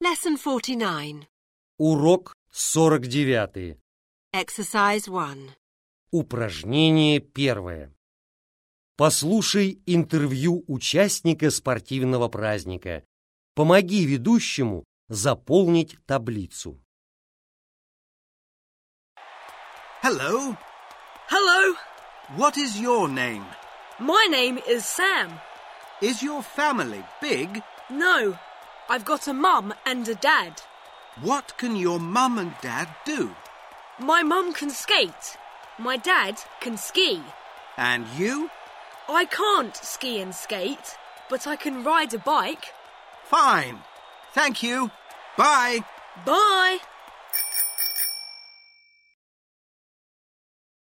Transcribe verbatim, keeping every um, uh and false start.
Lesson forty-nine. Урок сорок девятый. Exercise one. Упражнение первое. Послушай интервью участника спортивного праздника. Помоги ведущему заполнить таблицу. Hello. Hello. What is your name? My name is Sam. Is your family big? No, I've got a mum and a dad. What can your mum and dad do? My mum can skate. My dad can ski. And you? I can't ski and skate, but I can ride a bike. Fine. Thank you. Bye. Bye.